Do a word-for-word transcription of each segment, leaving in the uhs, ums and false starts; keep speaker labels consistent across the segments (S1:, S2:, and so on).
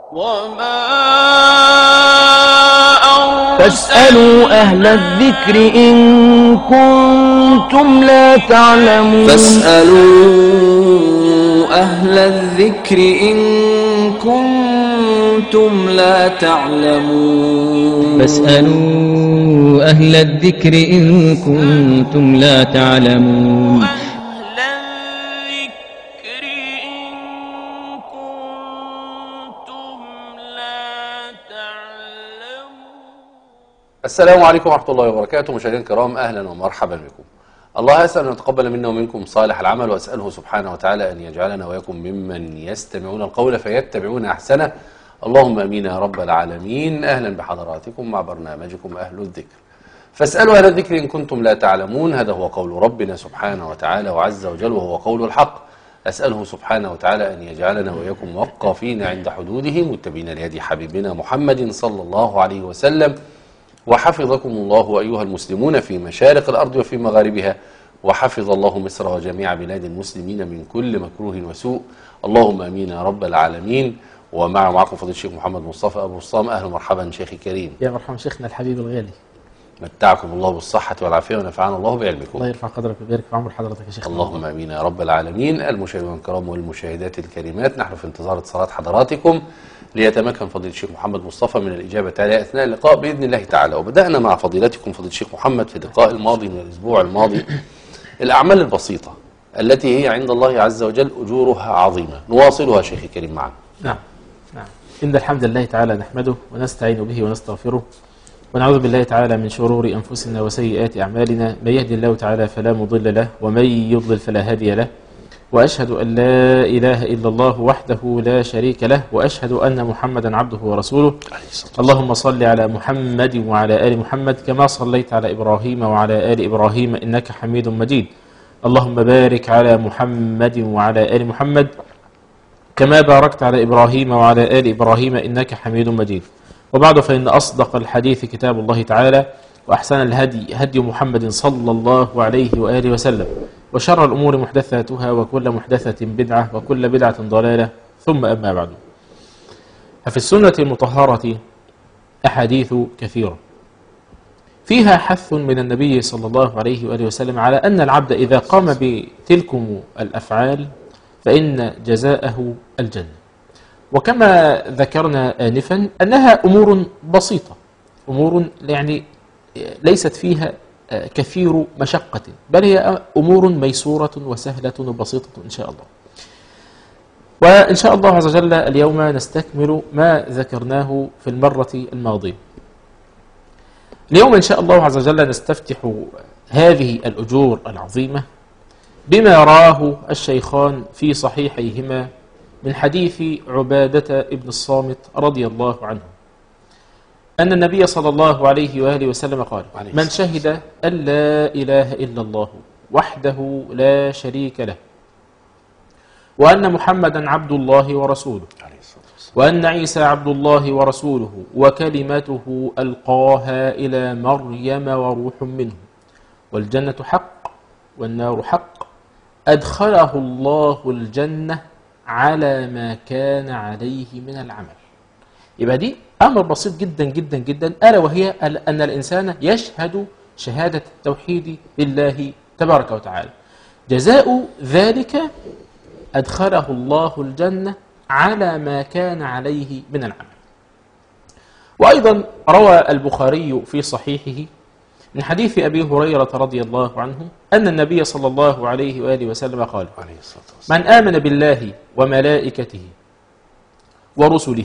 S1: وما
S2: فاسألوا أهل الذكر إن كنتم لا تعلمون
S1: فاسألوا أهل الذكر إن كنتم لا تعلمون
S3: فاسألوا أهل الذكر إن كنتم لا تعلمون
S4: السلام عليكم ورحمة الله وبركاته. مشاهدينا الكرام، أهلا ومرحبا بكم. الله أسأل أن يتقبل منا ومنكم صالح العمل، وأسأله سبحانه وتعالى أن يجعلنا وإياكم ممن يستمعون القول فيتبعون أحسنه. اللهم أمين يا رب العالمين. أهلا بحضراتكم مع برنامجكم أهل الذكر. فاسألوا أهل الذكر إن كنتم لا تعلمون. هذا هو قول ربنا سبحانه وتعالى وعز وجل، وهو قول الحق. أسأله سبحانه وتعالى أن يجعلنا وإياكم موقفين عند حدوده، متبعين لهدي حبيبنا محمد صلى الله عليه وسلم. وحفظكم الله أيها المسلمون في مشارق الأرض وفي مغاربها، وحفظ الله مصر وجميع بلاد المسلمين من كل مكروه وسوء. اللهم أمين يا رب العالمين. ومع معكم فضيلة الشيخ محمد مصطفى أبو الصام. أهلا ومرحبا شيخي الكريم.
S5: يا مرحبا شيخنا الحبيب الغالي.
S4: متعكم الله بالصحة والعافية ونفعنا الله بعلمكم.
S5: الله يرفع قدرك ويبارك في عمر حضرتك يا شيخنا.
S4: اللهم امين يا رب العالمين. المشاهدين الكرام والمشاهدات الكريمات، نحن في انتظار اتصالات حضراتكم ليتمكن فضيلة الشيخ محمد مصطفى من الإجابة عليها أثناء اللقاء بإذن الله تعالى. وبدأنا مع فضيلتكم فضيلة الشيخ محمد في اللقاء الماضي من الأسبوع الماضي الأعمال البسيطة التي هي عند الله عز وجل أجورها عظيمة. نواصلها شيخي الكريم معنا.
S5: نعم نعم إن الحمد لله تعالى نحمده ونستعين به ونستغفره، ونعوذ بالله تعالى من شرور أنفسنا وسيئات أعمالنا. من يهدي الله تعالى فلا مضل له، ومن يضلل فلا هادي له. وأشهد أن لا إله إلا الله وحده لا شريك له، وأشهد أن محمدا عبده ورسوله. اللهم صل على محمد وعلى آل محمد كما صليت على إبراهيم وعلى آل إبراهيم إنك حميد مجيد. اللهم بارك على محمد وعلى آل محمد كما باركت على إبراهيم وعلى آل إبراهيم إنك حميد مجيد. وبعد، فإن أصدق الحديث كتاب الله تعالى، وأحسن الهدي هدي محمد صلى الله عليه وآله وسلم، وشر الأمور محدثاتها، وكل محدثة بدعة، وكل بدعة ضلالة، ثم أما بعد. ففي السنة المطهرة أحاديث كثيرة فيها حث من النبي صلى الله عليه وآله وسلم على أن العبد إذا قام بتلكم الأفعال فإن جزاءه الجنة. وكما ذكرنا آنفا أنها أمور بسيطة، أمور يعني ليست فيها كثير مشقة، بل هي أمور ميسورة وسهلة وبسيطة إن شاء الله. وإن شاء الله عز وجل اليوم نستكمل ما ذكرناه في المرة الماضية. اليوم إن شاء الله عز وجل نستفتح هذه الأجور العظيمة بما راه الشيخان في صحيحيهما من حديث عبادة ابن الصامت رضي الله عنه أن النبي صلى الله عليه وآله وسلم قال: من شهد أن لا إله إلا الله وحده لا شريك له، وأن محمدا عبد الله ورسوله، وأن عيسى عبد الله ورسوله، وكلمته ألقاها إلى مريم وروح منه، والجنة حق والنار حق، أدخله الله الجنة على ما كان عليه من العمل. يبقى دي أمر بسيط جدا جدا جدا، ألا وهي أن الإنسان يشهد شهادة التوحيد لله تبارك وتعالى. جزاء ذلك أدخله الله الجنة على ما كان عليه من العمل. وأيضا روى البخاري في صحيحه من حديث أبي هريرة رضي الله عنه أن النبي صلى الله عليه وآله وسلم قال: من آمن بالله وملائكته ورسله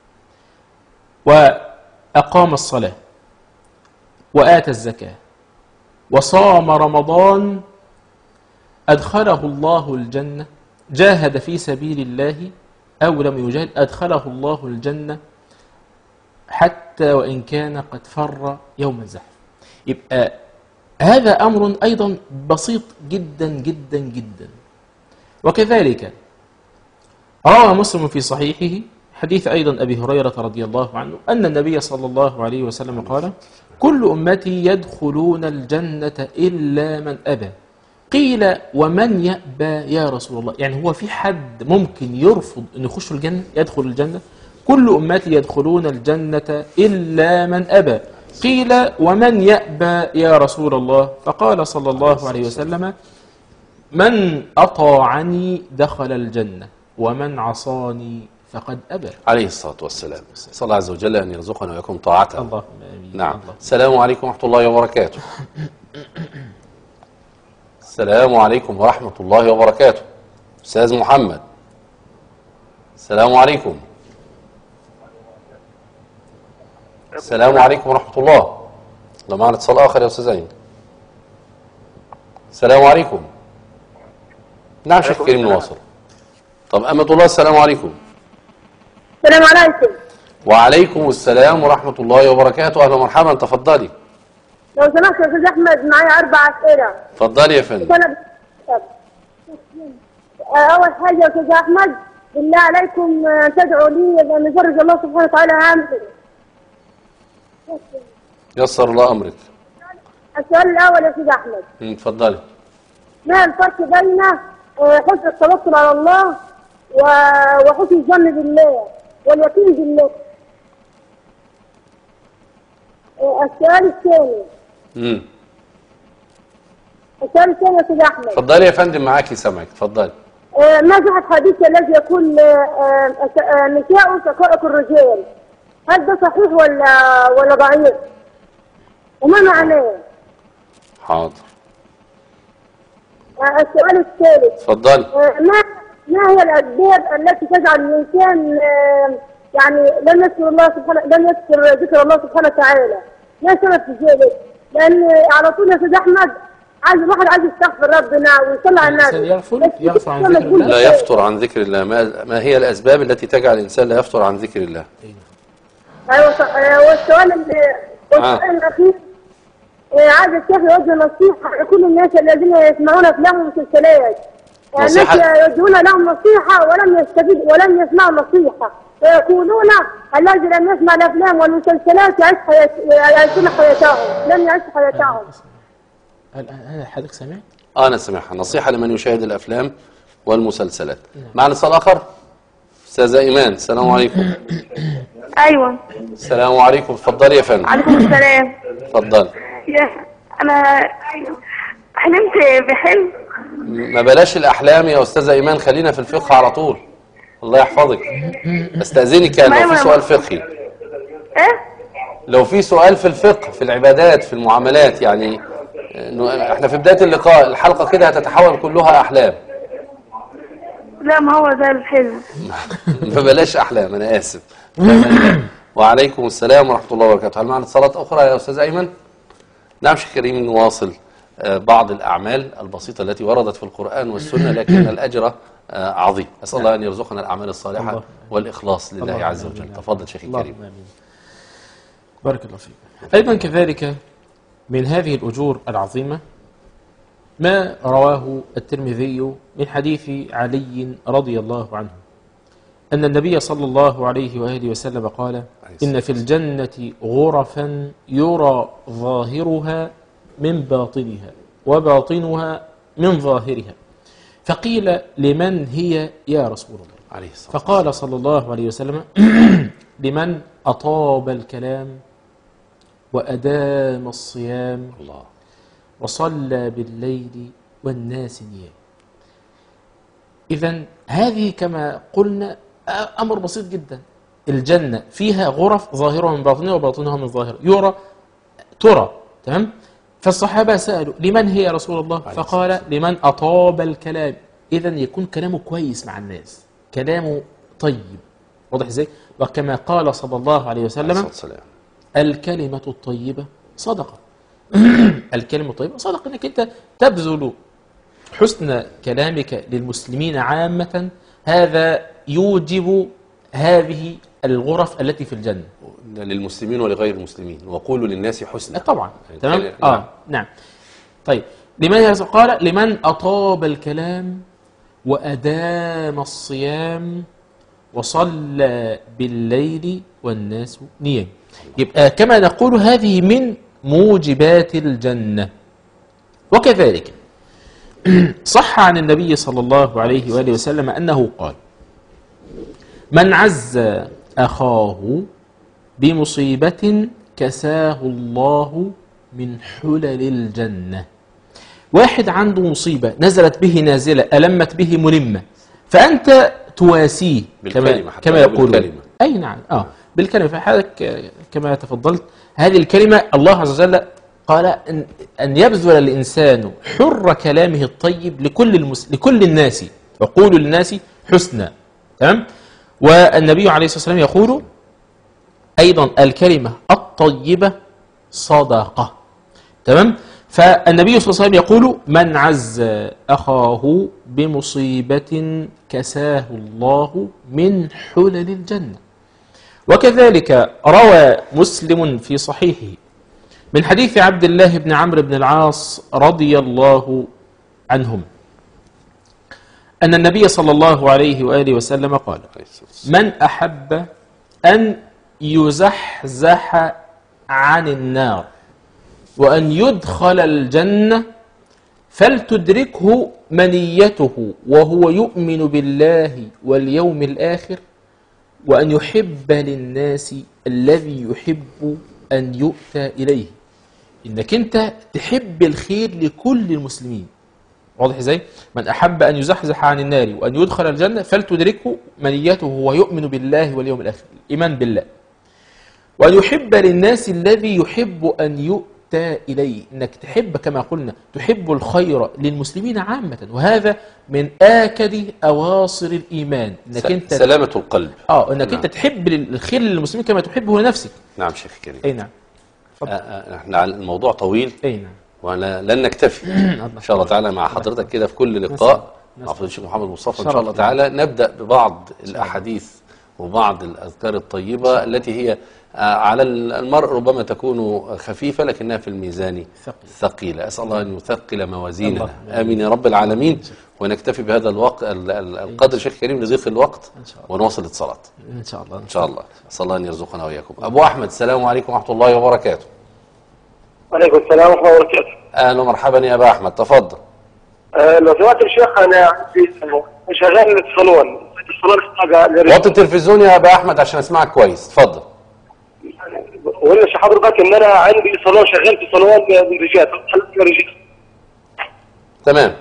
S5: وأقام الصلاة وآتى الزكاة وصام رمضان أدخله الله الجنة، جاهد في سبيل الله أو لم يجاهد أدخله الله الجنة حتى وإن كان قد فر يوم الزحف. يبقى هذا أمر أيضا بسيط جدا جدا جدا. وكذلك روى مسلم في صحيحه حديث أيضا أبي هريرة رضي الله عنه أن النبي صلى الله عليه وسلم قال: كل أمتي يدخلون الجنة إلا من أبى. قيل: ومن يأبى يا رسول الله؟ يعني هو في حد ممكن يرفض أن يخش الجنة، يدخل الجنة؟ كل أمتي يدخلون الجنة إلا من أبى. قيل ومن يأبى يا رسول الله؟ فقال صلى الله عليه وسلم من أطاعني دخل الجنة ومن عصاني فقد أبى.
S4: عليه الصلاة والسلام. صلى الله عز وجل أن يرزقنا ويكون طاعته.
S5: اللهم آمين.
S4: نعم.
S5: الله.
S4: السلام عليكم ورحمة الله وبركاته. السلام عليكم ورحمة الله وبركاته. أستاذ محمد. السلام عليكم. السلام عليكم ورحمة الله. لو معنا اتصال آخر يا أستاذ عين. السلام عليكم. نعم شيخ كريم نواصل. طب أمة الله السلام عليكم.
S6: السلام عليكم.
S4: وعليكم السلام ورحمة الله وبركاته. أهلا ومرحبا تفضلي.
S6: لو سمحت يا أستاذ أحمد معايا أربع أسئلة.
S4: تفضلي يا فندم.
S6: أنا أول حاجة يا أستاذ أحمد بالله عليكم تدعوا لي بأن يفرج الله سبحانه وتعالى همي.
S4: يسر الله أمرك.
S6: السؤال الأول يا أستاذ أحمد.
S4: اتفضلي.
S6: ما الفرق بين حسن التوكل على الله وحسن الظن بالله واليقين بالله؟ السؤال الثاني.
S4: امم
S6: السؤال الثاني يا أستاذ أحمد.
S4: اتفضلي يا فندم معاكي سامعك اتفضلي.
S6: ما صحة حديث الذي يقول نساء شقائق الرجال؟ هل ده صحيح ولا ولا ضعيف؟ وما معناه؟
S4: حاضر.
S6: السؤال الثالث.
S4: اتفضلي.
S6: ما ما هي الأسباب التي تجعل الإنسان يعني لم يذكر الله سبحانه لم يذكر ذكر الله سبحانه وتعالى؟ ما سبب في ذلك؟ لأن على طول يا أستاذ أحمد عايز الواحد عايز يستغفر ربنا ويصلي على النبي.
S5: يغفر يغفر عن ذكر الله.
S4: لا يفطر عن ذكر الله. ما, ما هي الأسباب التي تجعل الإنسان لا يفطر عن ذكر الله؟
S6: أيوة. والسؤال والسؤال الأخير عايز الشيخ يوجه نصيحة لكل الناس الذين يسمعون أفلام ومسلسلات. الناس يوجهون لهم نصيحة ولم يستفيدوا ولم يسمعوا نصيحة ويقولون الذي لم يسمع الأفلام والمسلسلات يعيش يعيشون حياتهم لم يعيش حياتهم.
S5: هل حضرتك سمعت؟
S4: آه أنا سمعها. نصيحة لمن يشاهد الأفلام والمسلسلات. معنا اتصال آخر. أستاذة إيمان السلام عليكم.
S6: أيوة.
S4: السلام عليكم. اتفضلي يا فندم.
S6: عليكم السلام.
S4: اتفضلي.
S6: أنا حلمت بحلم.
S4: ما بلاش الأحلام يا أستاذة إيمان خلينا في الفقه على طول. الله يحفظك. استأذنك لو في سؤال فقهي.
S6: إيه؟
S4: لو في سؤال في الفقه في العبادات في المعاملات يعني احنا في بداية اللقاء الحلقة كده هتتحول كلها أحلام.
S6: لا ما هو ده الحلم.
S4: ما بلاش أحلام أنا آسف. وعليكم السلام ورحمة الله وبركاته. هل معنا اتصالات أخرى يا أستاذ أيمن؟ نعم شيخ كريم نواصل بعض الأعمال البسيطة التي وردت في القرآن والسنة لكن الأجر عظيم. أسأل الله أن يرزقنا الأعمال الصالحة والإخلاص لله عز وجل. تفضل شيخ كريم.
S5: بارك الله فيك. أيضا كذلك من هذه الأجور العظيمة ما رواه الترمذي من حديث علي رضي الله عنه أن النبي صلى الله عليه وآله وسلم قال إن في الجنة غرفا يرى ظاهرها من باطنها وباطنها من ظاهرها. فقيل لمن هي يا رسول الله؟
S4: عليه الصلاة
S5: فقال صلى الله عليه وسلم لمن أطاب الكلام وأدام الصيام
S4: الله
S5: وصلى بالليل والناس نيام. إذن هذه كما قلنا أمر بسيط جدا. الجنة فيها غرف ظاهرها من باطنها وباطنها من ظاهرها يرى ترى تمام. فالصحابة سألوا لمن هي يا رسول الله؟ فقال لمن أطاب الكلام. إذن يكون كلامه كويس مع الناس كلامه طيب واضح ازاي. وكما قال صلى الله عليه وسلم الكلمة الطيبة صدقة. الكلمة الطيبة صدقة انك انت تبذل حسن كلامك للمسلمين عامة. هذا يوجب هذه الغرف التي في الجنة
S4: للمسلمين ولغير المسلمين وقولوا للناس حسنا.
S5: طبعا تمام. اه نعم. طيب لمن قال لمن أطاب الكلام وأدام الصيام وصلى بالليل والناس نيام. يبقى كما نقول هذه من موجبات الجنة. وكذلك صح عن النبي صلى الله عليه وآله وسلم أنه قال من عز أخاه بمصيبة كساه الله من حلل الجنة. واحد عنده مصيبة نزلت به نازلة ألمت به ملمة، فأنت تواسيه كما, كما يقولون. أي نعم آه بالكلمة. فحالك كما تفضلت هذه الكلمة الله عز وجل قال أن, أن يبذل الإنسان حر كلامه الطيب لكل, المس... لكل الناس، وقولوا للناس حسنا. تمام. والنبي عليه الصلاة والسلام يقول أيضا الكلمة الطيبة صدقة. تمام. فالنبي صلى الله عليه وسلم يقول من عز أخاه بمصيبة كساه الله من حلل الجنة. وكذلك روى مسلم في صحيحه من حديث عبد الله بن عمرو بن العاص رضي الله عنهم أن النبي صلى الله عليه وآله وسلم قال من أحب أن يزحزح عن النار وأن يدخل الجنة فلتدركه منيته وهو يؤمن بالله واليوم الآخر وأن يحب للناس الذي يحب أن يؤتى إليه. إنك أنت تحب الخير لكل المسلمين. واضح إزاي؟ من أحب أن يزحزح عن النار وأن يدخل الجنة فلتدركه منيته وهو يؤمن بالله واليوم الآخر، الإيمان بالله. وأن يحب للناس الذي يحب أن يؤتى إليه، إنك تحب كما قلنا تحب الخير للمسلمين عامة، وهذا من آكد أواصر الإيمان. إنك أنت
S4: سلامة القلب.
S5: آه إنك نعم. أنت تحب الخير للمسلمين كما تحبه لنفسك.
S4: نعم شيخ كريم.
S5: أي نعم.
S4: احنا الموضوع طويل.
S5: أي نعم.
S4: ولن نكتفي ان شاء الله تعالى مع حضرتك كده في كل لقاء مع فضيلة الشيخ محمد مصطفى ان شاء الله تعالى نبدا ببعض الاحاديث وبعض الاذكار الطيبه التي هي على المرء ربما تكون خفيفه لكنها في الميزان ثقيله. اسال الله ان يثقل موازيننا. امين يا رب العالمين. ونكتفي بهذا الوقت القدر شيخ كريم لضيق الوقت ونواصل الاتصالات
S5: ان شاء الله.
S4: ان شاء الله. اسال الله ان يرزقنا واياكم. ابو احمد السلام عليكم ورحمه الله وبركاته.
S7: وعليكم السلام ورحمة الله وبركاته.
S4: أهلا ومرحبا يا أبا أحمد، تفضل.
S7: أه لو سمحت الشيخ أنا عندي شغال في الصالون، الصالون
S4: وطي التلفزيون يا أبا أحمد عشان أسمعك كويس، تفضل.
S7: وقول لحضرتك إن أنا عندي صالون شغال في صالون للرجال، رجال.
S4: تمام.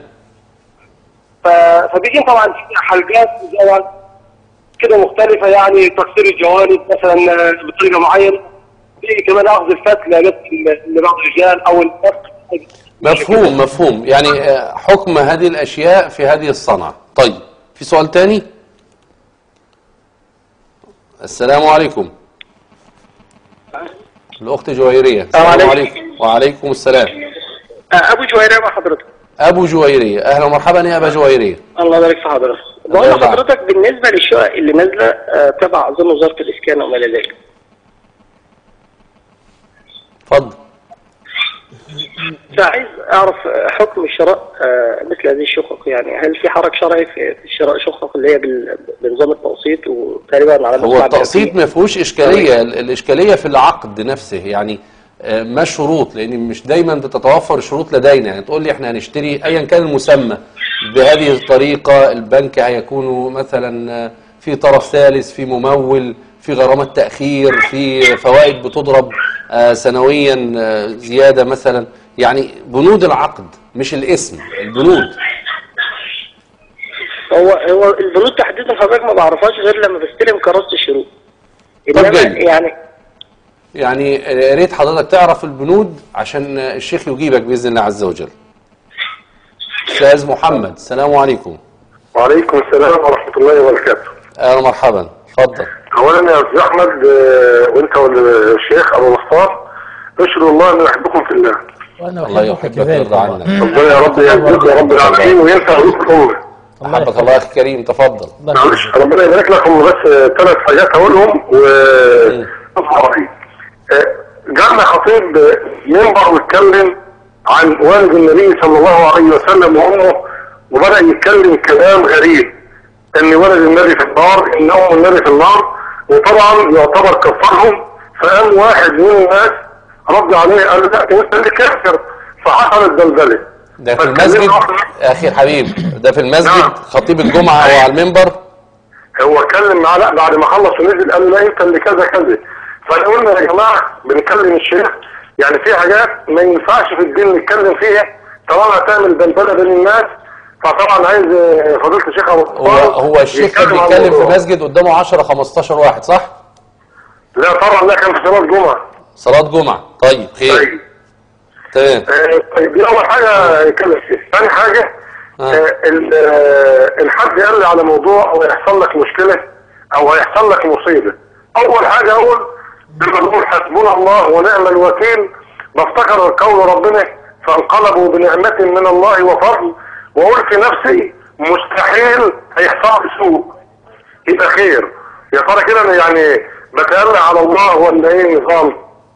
S7: فبيجي طبعا في حلقات كده مختلفة، يعني تكسير الجوانب مثلا بطريقة معينة. في كمان اخذ الفتله لبعض الرجال او الفرق.
S4: مفهوم مفهوم يعني حكم هذه الاشياء في هذه الصنعه. طيب في سؤال تاني؟ السلام عليكم. الاخت جويريه.
S7: السلام عليكم.
S4: وعليكم السلام.
S7: ابو جويريه مع حضرتك.
S4: ابو جويريه اهلا ومرحبا يا ابا جويريه.
S7: الله يبارك في حضرتك. بقول لحضرتك بالنسبه للشقق اللي نازله تبع اظن وزاره الاسكان وما الى ذلك.
S4: اتفضل.
S7: فعايز اعرف حكم شراء مثل هذه الشقق، يعني هل في حرج شرعي في شراء شقق اللي هي بنظام التقسيط وتقريبا على
S4: هو التقسيط ما فيهوش اشكاليه، الاشكاليه في العقد نفسه، يعني ما الشروط؟ لان مش دايما بتتوفر الشروط لدينا. يعني تقول لي احنا هنشتري ايا كان المسمى بهذه الطريقه، البنك هيكون مثلا في طرف ثالث، في ممول، في غرامات تأخير، في فوائد بتضرب آه سنويا آه زيادة مثلا. يعني بنود العقد مش الاسم، البنود.
S7: هو هو البنود تحديدا حضرتك ما بعرفهاش غير لما بستلم كراسة الشروط.
S4: طب
S7: يعني
S4: يعني يا ريت حضرتك تعرف البنود عشان الشيخ يجيبك بإذن الله عز وجل. أستاذ محمد السلام عليكم.
S8: وعليكم السلام ورحمة الله وبركاته.
S4: أهلا مرحبا، اتفضل.
S8: اولا يا استاذ احمد وانت والشيخ ابو مصطفى اشهد الله ان يحبكم في الله.
S5: وانا
S4: الله يحبك ويرضى عنك.
S8: ربنا يا رب يعزك يا رب العالمين وينفع بيك الامه.
S4: احبك الله اخي كريم، تفضل.
S8: معلش ربنا يبارك لك، هم بس ثلاث حاجات هقولهم و جاءنا خطيب منبر واتكلم عن والد النبي صلى الله عليه وسلم وامه، وبدا يتكلم كلام غريب ان ولد النبي في النار، ان ام النبي في النار، وطبعا يعتبر كفرهم. فقام واحد من الناس رد عليه قال له لا انت اللي كافر، فحصلت زلزله.
S4: ده في المسجد اخي الحبيب، ده في المسجد. نعم. خطيب الجمعه وعلى المنبر.
S8: هو اتكلم معاه لا بعد ما خلص ونزل قال له لا انت اللي كذا كذا. فقلنا يا جماعه بنكلم الشيخ، يعني في حاجات ما ينفعش في الدين نتكلم فيها طالما هتعمل بلبله بين الناس. فطبعا عايز فضيله الشيخ ابو
S4: هو هو الشيخ كان بيتكلم في مسجد قدامه عشرة خمستاشر واحد صح؟
S8: لا طبعا لا كان في صلاه جمعه.
S4: صلاه جمعه طيب خير. طيب. تمام.
S8: طيب دي اول حاجه يتكلم فيها. ثاني حاجه آه. الحد قال لي على موضوع او يحصل لك مشكله او هيحصل لك مصيبه. اول حاجه اقول لما نقول حسبنا الله ونعم الوكيل بفتكر قول ربنا فانقلبوا بنعمه من الله وفضل، واقول في نفسي مستحيل هيحصل سوء يبقى خير. يا ترى كده انا يعني بتألى على الله ولا ايه النظام؟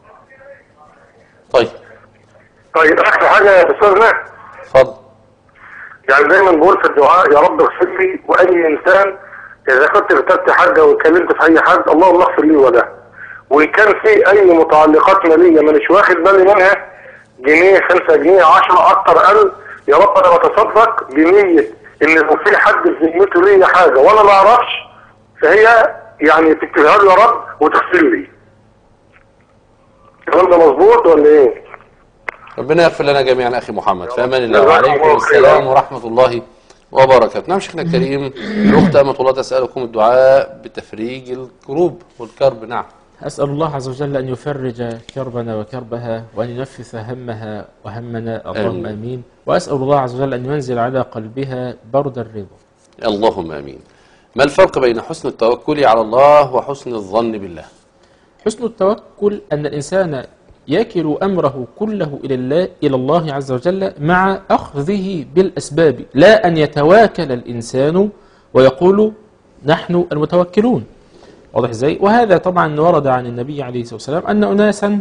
S4: طيب
S8: طيب اخر حاجه يا استاذنا
S4: اتفضل.
S8: يعني دايما بقول في الدعاء يا رب اغفر لي واي انسان اذا كنت كتبت حاجه واتكلمت في اي حد اللهم اغفر لي وله، وان كان في اي متعلقات ماليه مانيش واخد بالي منها جنيه خمسة جنيه عشرة اكتر قل يا رب انا بتصدق بنيه ان لو في حد في ذمته ليا حاجه وانا ما اعرفش فهي يعني تكتبها له يا رب وتغفر لي. الكلام ده مظبوط ولا ايه؟
S4: ربنا يغفر لنا جميعا اخي محمد. في امان الله وعليكم السلام ورحمه الله وبركاته. نعم شيخنا الكريم الاخت امة الله تسالكم الدعاء بتفريج الكروب والكرب. نعم
S5: أسأل الله عز وجل أن يفرج كربنا وكربها وأن ينفس همها وهمنا اللهم آمين. وأسأل الله عز وجل أن ينزل على قلبها برد الرضا
S4: اللهم آمين. ما الفرق بين حسن التوكل على الله وحسن الظن بالله؟
S5: حسن التوكل أن الإنسان يكل أمره كله إلى الله إلى الله عز وجل مع أخذه بالأسباب، لا أن يتواكل الإنسان ويقول نحن المتوكلون. واضح ازاي؟ وهذا طبعا ورد عن النبي عليه الصلاة والسلام أن أناسا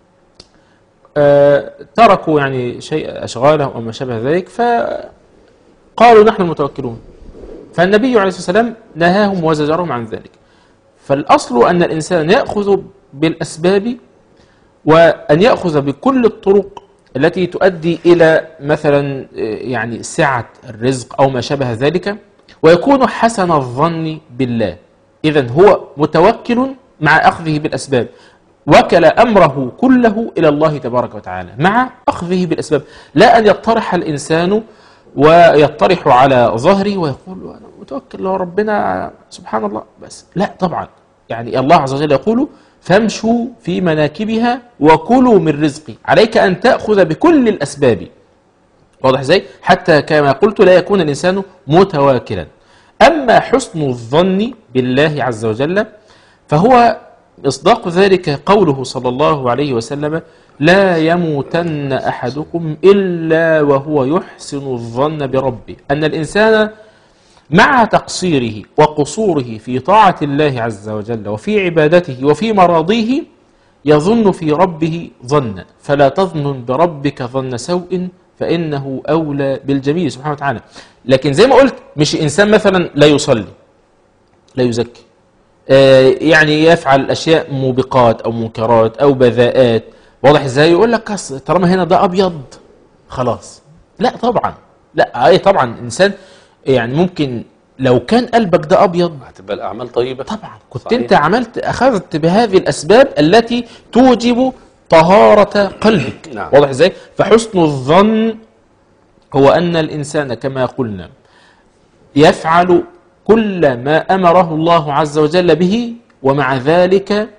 S5: آه تركوا يعني شيء أشغالهم أو ما شابه ذلك فقالوا نحن المتوكلون، فالنبي عليه الصلاة والسلام نهاهم وزجرهم عن ذلك. فالأصل أن الإنسان يأخذ بالأسباب وأن يأخذ بكل الطرق التي تؤدي إلى مثلا يعني سعة الرزق أو ما شابه ذلك، ويكون حسن الظن بالله. إذن هو متوكل مع أخذه بالأسباب، وكل أمره كله إلى الله تبارك وتعالى مع أخذه بالأسباب، لا أن يطرح الإنسان ويطرح على ظهري ويقول أنا متوكل لو ربنا سبحان الله بس. لا طبعا، يعني الله عز وجل يقول فامشوا في مناكبها وكلوا من رزقي، عليك أن تأخذ بكل الأسباب. واضح ازاي؟ حتى كما قلت لا يكون الإنسان متواكلا. أما حسن الظن بالله عز وجل فهو إصداق ذلك قوله صلى الله عليه وسلم لا يموتن أحدكم إلا وهو يحسن الظن بربه، أن الإنسان مع تقصيره وقصوره في طاعة الله عز وجل وفي عبادته وفي مراضيه يظن في ربه ظنا، فلا تظن بربك ظن سوء فإنه أولى بالجميل سبحانه وتعالى. لكن زي ما قلت مش إنسان مثلا لا يصلي لا يزكي آه يعني يفعل أشياء موبقات أو منكرات أو بذاءات. واضح ازاي؟ يقول لك طالما هنا ده أبيض خلاص. لا طبعا، لا أي طبعا إنسان يعني ممكن لو كان قلبك ده أبيض
S4: هتبقى الأعمال طيبة
S5: طبعا، كنت صحيح. أنت عملت أخذت بهذه الأسباب التي توجب طهارة قلبك.
S4: نعم.
S5: واضح ازاي؟ فحسن الظن هو أن الإنسان كما قلنا يفعل كل ما أمره الله عز وجل به، ومع ذلك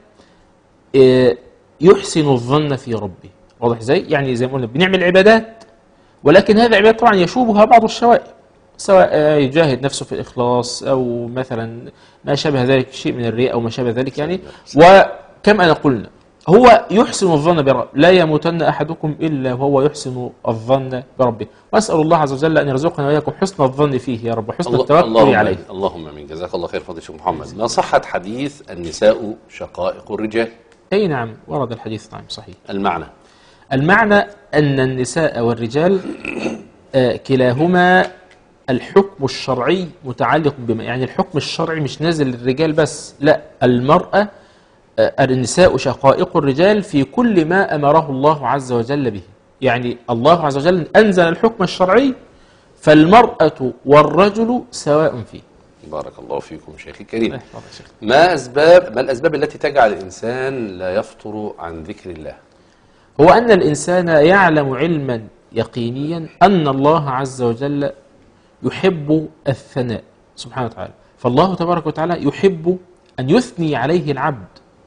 S5: يحسن الظن في ربه. واضح ازاي؟ يعني زي ما قلنا بنعمل عبادات، ولكن هذه العبادات طبعا يشوبها بعض الشوائب، سواء يجاهد نفسه في الإخلاص أو مثلا ما شابه ذلك شيء من الرياء أو ما شابه ذلك يعني. وكما أنا قلنا هو يحسن الظن بربه، لا يموتن أحدكم إلا وهو يحسن الظن بربه. وأسأل الله عز وجل أن يرزقنا وإياكم حسن الظن فيه يا رب، حسن التوكل عليه.
S4: اللهم آمين. جزاك الله خير فضيلة الشيخ محمد. ما صحة حديث النساء شقائق الرجال؟
S5: أي نعم ورد الحديث، نعم صحيح.
S4: المعنى
S5: المعنى أن النساء والرجال آه كلاهما الحكم الشرعي متعلق بما، يعني الحكم الشرعي مش نازل للرجال بس، لا، المرأة النساء شقائق الرجال في كل ما أمره الله عز وجل به. يعني الله عز وجل أنزل الحكم الشرعي فالمرأة والرجل سواء فيه.
S4: بارك الله فيكم شيخي الكريم. ما أسباب ما الأسباب التي تجعل الإنسان لا يفطر عن ذكر الله؟
S5: هو أن الإنسان يعلم علما يقينيا أن الله عز وجل يحب الثناء سبحانه وتعالى، فالله تبارك وتعالى يحب أن يثني عليه العبد،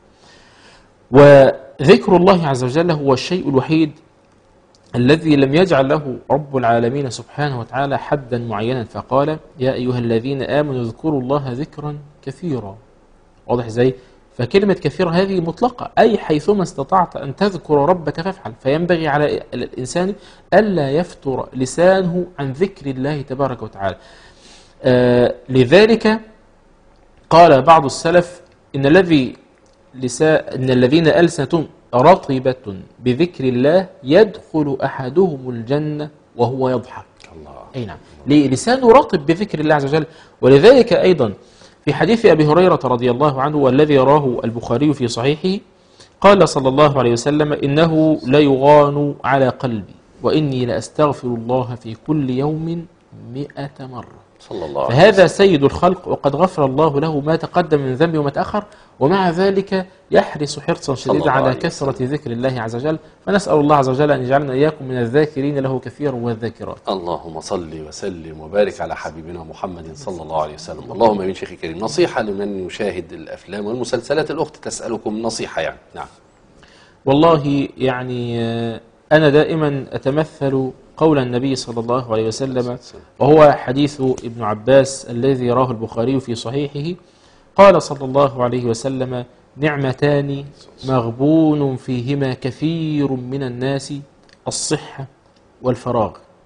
S5: وذكر الله عز وجل هو الشيء الوحيد الذي لم يجعل له رب العالمين سبحانه وتعالى حدا معينا، فقال يا أيها الذين آمنوا اذكروا الله ذكرا كثيرا. واضح ازاي؟ فكلمة كثيرة هذه مطلقة، أي حيثما استطعت أن تذكر ربك فافعل، فينبغي على الإنسان ألا يفتر لسانه عن ذكر الله تبارك وتعالى. آه لذلك قال بعض السلف إن الذي لسا إن الذين ألسنتهم رطبة بذكر الله يدخل أحدهم الجنة وهو يضحك.
S4: الله.
S5: أي نعم، لسانه رطب بذكر الله عز وجل. ولذلك أيضا في حديث أبي هريرة رضي الله عنه والذي راه البخاري في صحيحه قال صلى الله عليه وسلم إنه ليغان على قلبي وإني لأستغفر الله في كل يوم مئة مرة.
S4: صلى الله عليه
S5: فهذا سيد الخلق وقد غفر الله له ما تقدم من ذنبه وما تأخر، ومع ذلك يحرص حرصا شديدا على كثرة ذكر الله عز وجل. فنسأل الله عز وجل أن يجعلنا إياكم من الذاكرين له كثيرا والذاكرات.
S4: اللهم صل وسلم وبارك على حبيبنا محمد صلى الله عليه وسلم. اللهم امين. شيخي الكريم، نصيحة لمن يشاهد الأفلام والمسلسلات، الأخت تسألكم نصيحة يعني. نعم.
S5: والله يعني أنا دائما أتمثل قول النبي صلى الله عليه وسلم، وهو حديث ابن عباس الذي راه البخاري في صحيحه، قال صلى الله عليه وسلم نعمتان مغبون فيهما كثير من الناس الصحة والفراغ.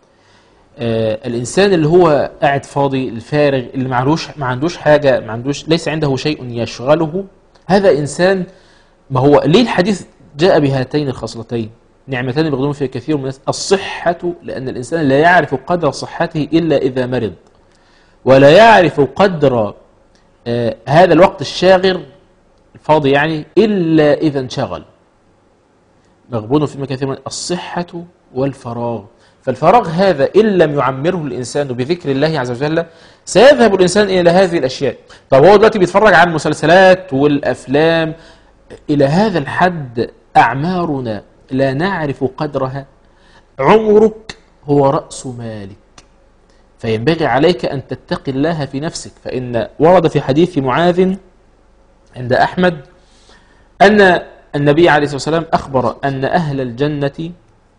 S5: آه الإنسان اللي هو قاعد فاضي الفارغ اللي ما عندوش ما عندوش حاجة، ما عندوش ليس عنده شيء يشغله، هذا إنسان. ما هو ليه الحديث جاء بهاتين الخصلتين؟ نعمتان مغبون فيها كثير من الناس الصحة، لأن الإنسان لا يعرف قدر صحته إلا إذا مرض، ولا يعرف قدر آه هذا الوقت الشاغر الفاضي يعني إلا إذا انشغل. مغبون فيما كثير من الصحة والفراغ. فالفراغ هذا إن لم يعمره الإنسان بذكر الله عز وجل سيذهب الإنسان إلى هذه الأشياء. طب هو دلوقتي بيتفرج على المسلسلات والأفلام إلى هذا الحد أعمارنا لا نعرف قدرها. عمرك هو رأس مالك، فينبغي عليك أن تتقي الله في نفسك. فإن ورد في حديث معاذ عند أحمد أن النبي عليه الصلاة والسلام أخبر أن أهل الجنة،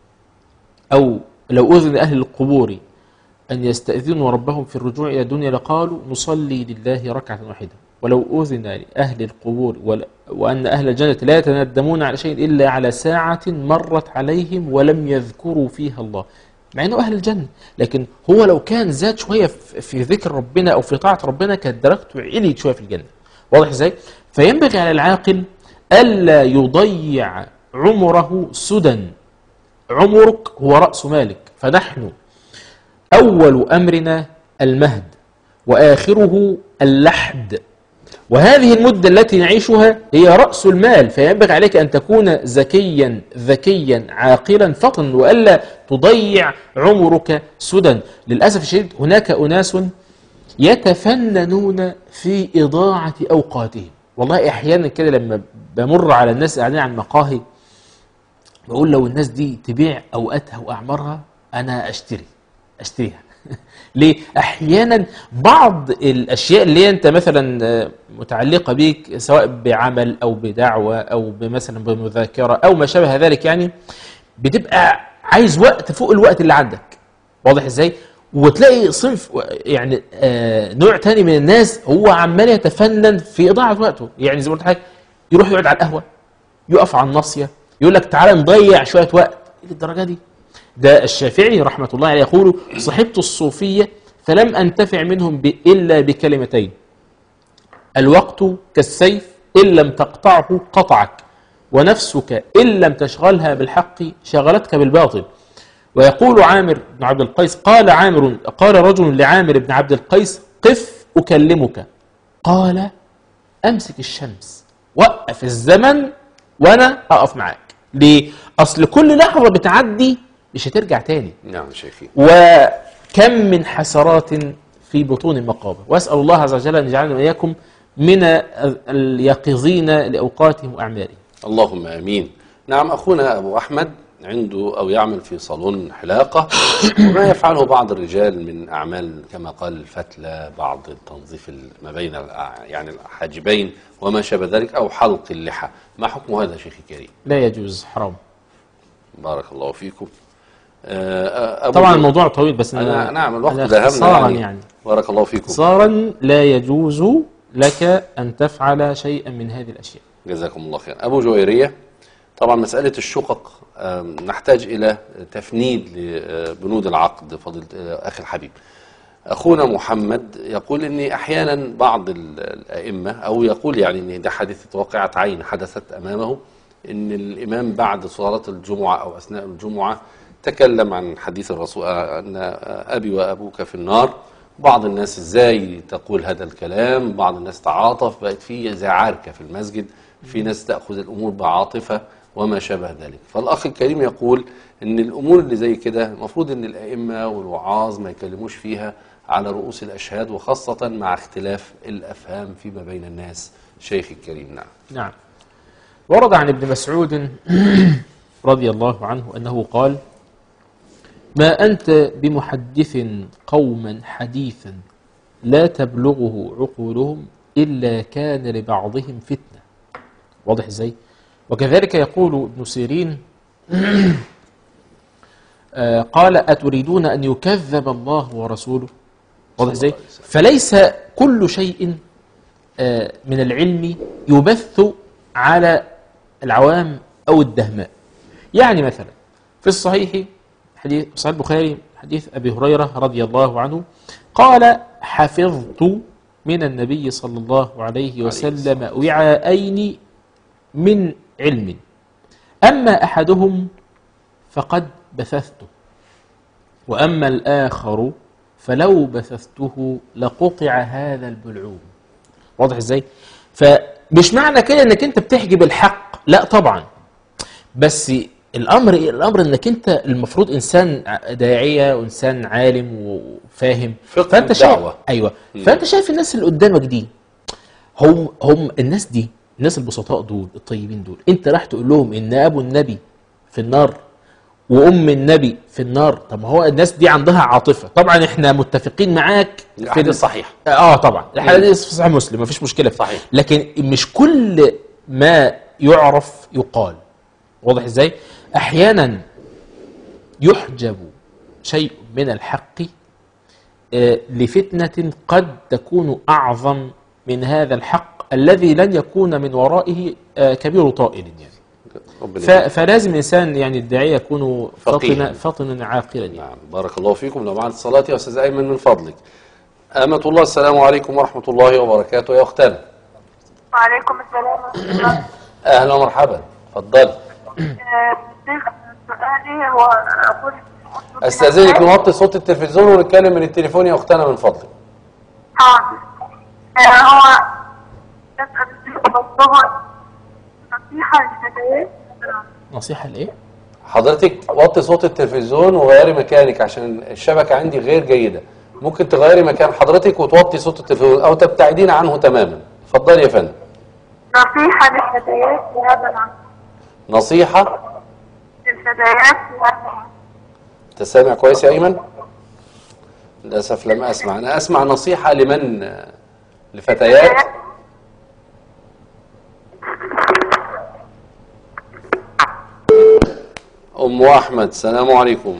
S5: أو لو أذن أهل القبور أن يستأذنوا ربهم في الرجوع إلى الدنيا لقالوا نصلي لله ركعة واحدة، ولو أذن لأهل القبور وأن أهل الجنة لا يتندمون على شيء إلا على ساعة مرت عليهم ولم يذكروا فيها الله، مع أنه أهل الجنة. لكن هو لو كان زاد شوية في ذكر ربنا أو في طاعة ربنا كانت درجته عليت شوية في الجنة. واضح إزاي؟ فينبغي على العاقل ألا يضيع عمره سدى. عمرك هو رأس مالك، فنحن أول أمرنا المهد وآخره اللحد، وهذه المدة التي نعيشها هي رأس المال. فينبغي عليك أن تكون ذكيا ذكيا عاقلا فطن، وألا تضيع عمرك سدى. للأسف الشديد هناك أناس يتفننون في إضاعة أوقاتهم. والله أحيانا كده لما بمر على الناس قاعدين على المقاهي بقول لو الناس دي تبيع أوقاتها وأعمارها أنا أشتري أشتريها. ليه؟ أحيانا بعض الأشياء اللي أنت مثلا متعلقة بيك سواء بعمل أو بدعوة أو مثلا بمذاكرة أو ما شابه ذلك، يعني بتبقى عايز وقت فوق الوقت اللي عندك. واضح إزاي؟ وتلاقي صنف يعني آه نوع تاني من الناس هو عمال يتفنن في إضاعة وقته. يعني زي ما قلت لحضرتك يروح يقعد على القهوة، يقف على الناصية، يقول لك تعالى نضيع شوية وقت. إيه الدرجة دي؟ ده الشافعي رحمة الله عليه يقول صحبت الصوفية فلم أنتفع منهم إلا بكلمتين: الوقت كالسيف إن لم تقطعه قطعك، ونفسك إن لم تشغلها بالحق شغلتك بالباطل. ويقول عامر بن عبد القيس قال عامر قال رجل لعامر بن عبد القيس قف أكلمك، قال أمسك الشمس، وقف الزمن وأنا أقف معاك. ليه؟ أصل كل لحظة بتعدي مش هترجع تاني.
S4: نعم شيخي.
S5: وكم من حسرات في بطون المقابر، وأسأل الله عز وجل أن يجعلنا وإياكم من اليقظين لأوقاتهم وأعمالهم.
S4: اللهم آمين. نعم، أخونا أبو أحمد عنده أو يعمل في صالون حلاقة، وما يفعله بعض الرجال من أعمال كما قال الفتلة، بعض التنظيف ما بين يعني الحاجبين وما شابه ذلك، أو حلق اللحى. ما حكم هذا شيخي الكريم؟
S5: لا يجوز، حرام.
S4: بارك الله فيكم. أبو
S5: طبعا الموضوع طويل بس
S4: أنا نعم الوقت دهمنا يعني. يعني بارك الله فيكم.
S5: صارا لا يجوز لك أن تفعل شيئا من هذه الأشياء.
S4: جزاكم الله خير. أبو جويرية، طبعا مسألة الشقق نحتاج إلى تفنيد لبنود العقد. فضيلة أخي الحبيب أخونا محمد يقول إني أحيانا بعض الأئمة، أو يقول يعني إن ده حادثة واقعة عين حدثت أمامه، إن الإمام بعد صلاة الجمعة أو أثناء الجمعة تكلم عن حديث الرسول أن أبي وأبوك في النار. بعض الناس إزاي تقول هذا الكلام، بعض الناس تعاطف، بقت في زي عركة في المسجد، في ناس تأخذ الأمور بعاطفة وما شابه ذلك. فالأخ الكريم يقول إن الأمور اللي زي كده المفروض إن الأئمة والوعاظ ما يكلموش فيها على رؤوس الأشهاد، وخاصة مع اختلاف الأفهام فيما بين الناس. شيخ الكريم. نعم
S5: نعم ورد عن ابن مسعود رضي الله عنه أنه قال: ما أنت بمحدث قوما حديثا لا تبلغه عقولهم إلا كان لبعضهم فتنة. واضح إزاي؟ وكذلك يقول ابن سيرين قال: أتريدون أن يكذب الله ورسوله؟ واضح إزاي؟ فليس كل شيء من العلم يبث على العوام أو الدهماء. يعني مثلا في الصحيح حديث صحيح البخاري حديث أبي هريرة رضي الله عنه قال: حفظت من النبي صلى الله عليه وسلم وعاءين من علم، أما أحدهم فقد بثثته، وأما الآخر فلو بثثته لقطع هذا البلعوم. واضح إزاي؟ فمش معنى كده أنك أنت بتحجب الحق، لا طبعا، بس الأمر الأمر أنك أنت المفروض إنسان داعية وإنسان عالم وفاهم، فأنت شايف أيوة م. فأنت شايف الناس اللي قدامك دي، هم هم الناس دي، الناس البسطاء دول الطيبين دول، أنت راح تقول لهم إن أبو النبي في النار وأم النبي في النار. طب ما هو الناس دي عندها عاطفة. طبعا إحنا متفقين معاك في
S4: الحديث صحيح.
S5: آه طبعا الحديث في صحيح مسلم، ما فيش مشكلة فيه.
S4: صحيح.
S5: لكن مش كل ما يعرف يقال. واضح إزاي؟ أحيانا يحجب شيء من الحق لفتنة قد تكون أعظم من هذا الحق الذي لن يكون من ورائه كبير طائل يعني. فلازم الإنسان يعني الداعية يكون فطنا فطنا عاقلا يعني.
S4: نعم بارك الله فيكم. لو معنا الصلاة يا أستاذ أيمن من فضلك. أمة الله، السلام عليكم ورحمة الله وبركاته يا أختنا.
S6: وعليكم السلام ورحمة الله.
S4: أهلا ومرحبا، اتفضلي.
S6: سؤالي هو أقول
S4: استاذنك نوطي صوت التلفزيون ونتكلم من التليفون يا اختنا من فضلك.
S6: حاضر. هو نصيحة للفتيات.
S5: نصيحة لإيه؟
S4: حضرتك وطي صوت التلفزيون وغيري مكانك عشان الشبكة عندي غير جيدة. ممكن تغيري مكان حضرتك وتوطي صوت التلفزيون أو تبتعدين عنه تماما. اتفضلي يا فندم.
S6: نصيحة للفتيات في هذا العصر.
S4: نصيحة
S6: للفتيات في هذا العصر.
S4: أنت سامع كويس يا أيمن؟ للأسف لم أسمع. أنا أسمع نصيحة لمن؟ لفتيات؟ أم أحمد، السلام عليكم.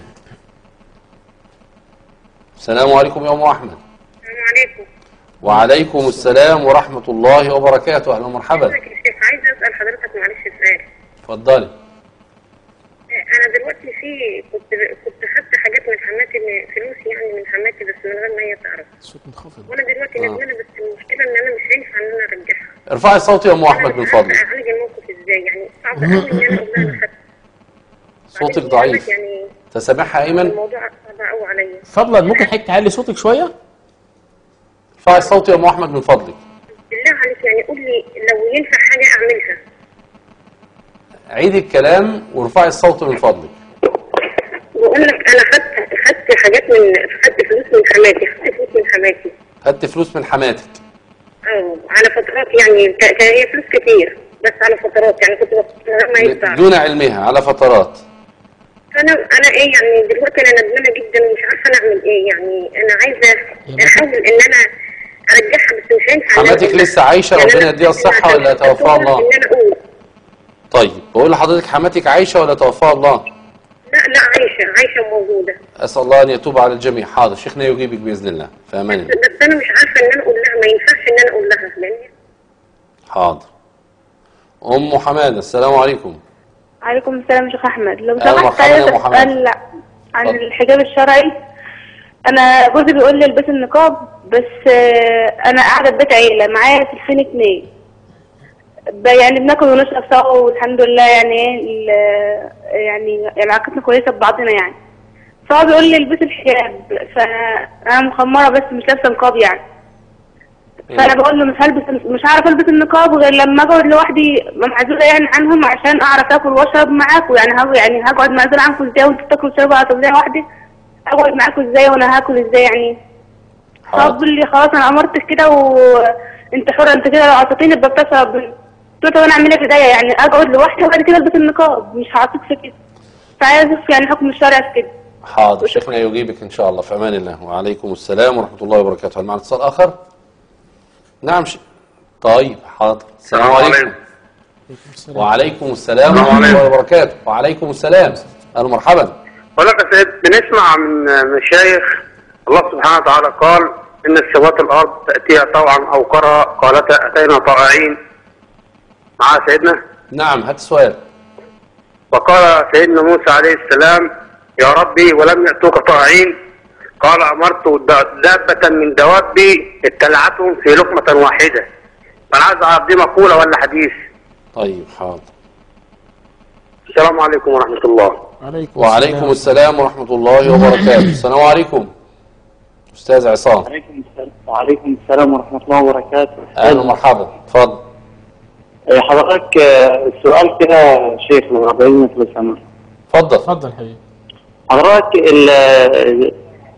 S4: السلام عليكم يا أم أحمد.
S6: السلام عليكم.
S4: وعليكم السلام ورحمة الله وبركاته. أهلا ومرحبا.
S6: عايزة أسأل حضرتك معلش سؤال.
S4: اتفضلي.
S6: أنا دلوقتي في كنت كنت خدت حاجات من حماتي، فلوس يعني من حماتي بس من غير ما هي تعرف.
S5: الصوت منخفض.
S6: وأنا دلوقتي ندمانة بس المشكلة إن أنا مش هينفع إن أنا أرجعها.
S4: ارفعي الصوت يا أم أحمد من فضلك.
S6: أعالج الموقف إزاي؟ يعني صعب قوي إن أنا أقول لها أنا خدت.
S4: صوتك ضعيف.
S6: يعني
S4: تسامحها أيمن؟
S6: الموضوع صعب قوي عليا.
S5: فضلا ممكن حضرتك تعلي صوتك شوية؟
S4: ارفعي الصوت يا أم أحمد من فضلك.
S6: بالله عليك يعني قول لي لو ينفع حاجة أعملها.
S4: عيدي الكلام وارفعي الصوت من فضلك.
S6: بقول لك انا خدت خدت حاجات من خدت فلوس من حماتي، خدت فلوس من
S9: حماتي.
S4: خدت فلوس من حماتك؟
S9: اه على فترات يعني ك- هي فلوس كتير بس على فترات يعني كنت بس ما يدفع.
S4: دون علمها على فترات.
S9: فانا انا ايه يعني دلوقتي انا ندمانه جدا ومش عارفه انا اعمل ايه يعني انا عايزه احاول ان انا ارجعها بس مش هينفع.
S4: حماتك لسه عايشه
S9: يعني
S4: ربنا يديها الصحه ولا توفاها الله؟
S9: ان انا اقول
S4: طيب بقول لحضرتك حماتك عايشه ولا توفاها الله؟
S9: لا لا عايشه عايشه موجوده.
S4: اسال الله ان يتوب على الجميع. حاضر شيخنا يجيبك باذن الله في امان الله.
S9: بس انا مش عارفه ان انا اقول لها، ما ينفعش ان انا اقول لها لان.
S4: حاضر. ام حماده السلام عليكم.
S10: عليكم السلام يا شيخ احمد. لو
S4: أهلا
S10: سمحت
S4: مرحبا يا
S10: عايزه
S4: أم حماد.
S10: اسال عن
S4: اتفضل.
S10: الحجاب الشرعي. انا جوزي بيقول لي البسي النقاب بس آه، انا قاعده في بيت عيله معايا طفلين اتنين ب- يعني بناكل ونشرب سوا والحمد لله يعني ايه ال- يعني يعني علاقتنا كويسه ببعضنا يعني. فهو بيقول لي البسي الحجاب فانا مخمره بس مش لابسه نقاب يعني. فانا بقول له مش هلبس مش هعرف البس النقاب غير لما اقعد لوحدي معزوله يعني عنهم عشان اعرف اكل واشرب معاكم يعني هو يعني هقعد معزوله عنكم ازاي وانتوا بتاكلوا وتشربوا على طبيعه لوحدي اقعد معاكم ازاي وانا هاكل ازاي يعني. فهو بيقول لي خلاص انا امرتك كده وانت حره انت كده لو عطيتيني ببتسم قلت له انا اعمل ايه في ايديا يعني اقعد لوحدي وبعد كده البس النقاب مش هعطيك في كده. فعايز اشوف يعني حكم الشرع في كده.
S4: حاضر شيخنا يجيبك ان شاء الله في امان الله. وعليكم السلام ورحمه الله وبركاته. هل معنا اتصال اخر؟ نعم ش... طيب حاضر. السلام عليكم. وعليكم السلام ورحمه الله وبركاته. وعليكم السلام. اهلا مرحبا.
S11: بقول لك يا سيد بنسمع من مشايخ الله سبحانه وتعالى قال ان السماوات الارض تاتيها طوعا او كرها قالتا اتينا طائعين. معاه سيدنا؟
S4: نعم هات السؤال.
S11: وقال سيدنا موسى عليه السلام يا ربي ولم ياتوك طائعين قال امرت دابه من دوابي ابتلعتهم في لقمه واحده. فانا عايز اعرف دي مقوله ولا حديث؟
S4: طيب حاضر.
S11: السلام عليكم ورحمه الله.
S5: وعليكم,
S4: وعليكم السلام ورحمه الله وبركاته. السلام عليكم. استاذ عصام.
S12: وعليكم السلام وعليكم السلام ورحمه الله وبركاته.
S4: اهلا ومرحبا. اتفضل.
S12: حضرتك السؤال كده يا شيخ لو ربنا لو سمحت.
S4: اتفضل.
S5: اتفضل حبيبي.
S12: حضرتك ال